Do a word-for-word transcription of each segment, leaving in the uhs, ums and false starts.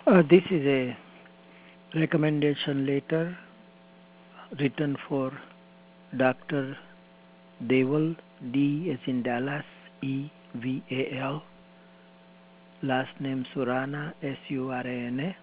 Uh, this is a recommendation letter written for Doctor Deval, D as in Dallas, E V A L, last name Surana, S U R A N A.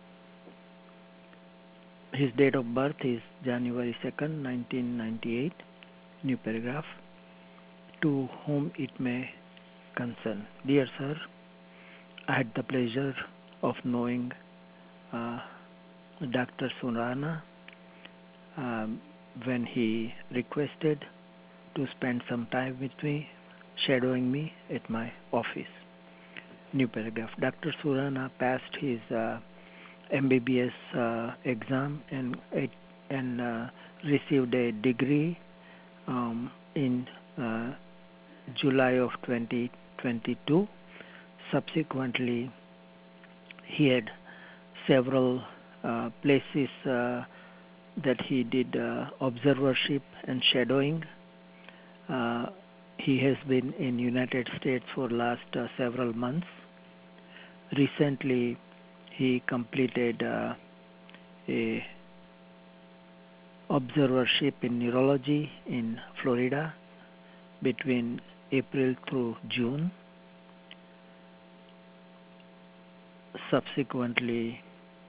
His date of birth is January second, nineteen ninety-eight. New paragraph. To whom it may concern. Dear sir, I had the pleasure of knowing uh, Doctor Surana um, when he requested to spend some time with me, shadowing me at my office. New paragraph. Doctor Surana passed his uh, M B B S uh, exam and and uh, received a degree um, in uh, July of twenty twenty-two. Subsequently, he had several uh, places uh, that he did uh, observership and shadowing. Uh, he has been in United States for last uh, several months. Recently, he completed uh, a observership in neurology in Florida between April through June. Subsequently,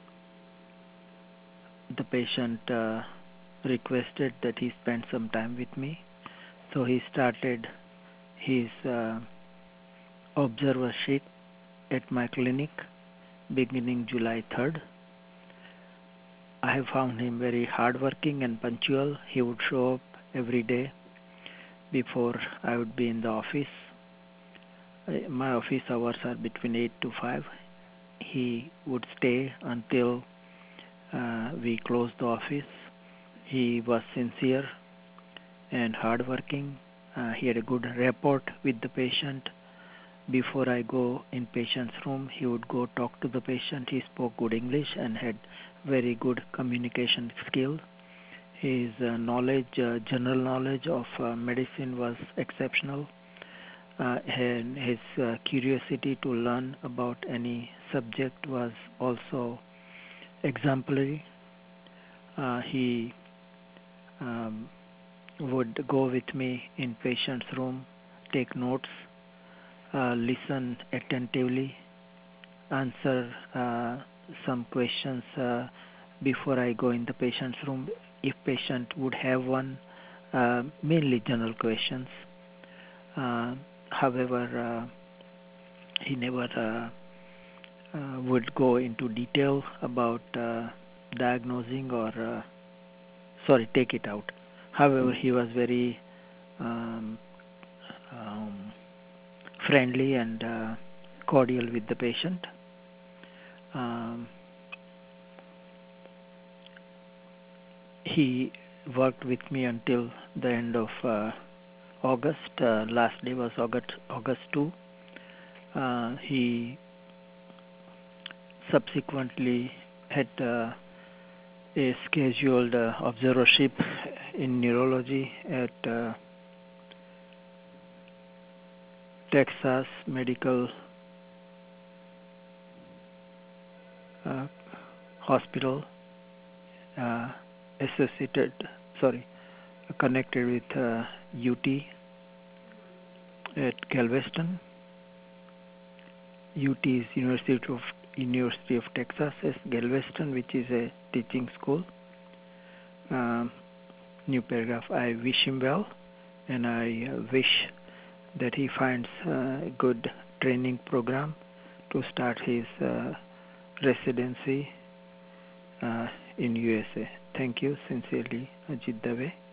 the patient uh, requested that he spend some time with me, so he started his uh, observership at my clinic beginning July third. I have found him very hardworking and punctual. He would show up every day before I would be in the office. My office hours are between eight to five. He would stay until uh, we closed the office. He was sincere and hardworking. Uh, he had a good rapport with the patient. Before I go in patient's room, he would go talk to the patient. He spoke good English and had very good communication skill. His uh, knowledge, uh, general knowledge of uh, medicine was exceptional. Uh, and his uh, curiosity to learn about any subject was also exemplary. Uh, he um, would go with me in patient's room, take notes, uh, listen attentively, answer uh, some questions uh, before I go in the patient's room, if patient would have one, uh, mainly general questions. Uh, however, uh, he never uh, uh, would go into detail about uh, diagnosing or, uh, sorry, take it out. However, he was very um, um, friendly and uh, cordial with the patient. Um, he worked with me until the end of uh, August. Uh, last day was August August second. Uh, he subsequently had uh, a scheduled uh, observership in neurology at uh, Texas Medical uh, Hospital, uh, associated, sorry, connected with uh, U T at Galveston. U T is University of University of Texas at Galveston, which is a teaching school. Um, new paragraph. I wish him well, and I uh, wish that he finds a good training program to start his uh, residency uh, in U S A. Thank you. Sincerely, Ajit Dave.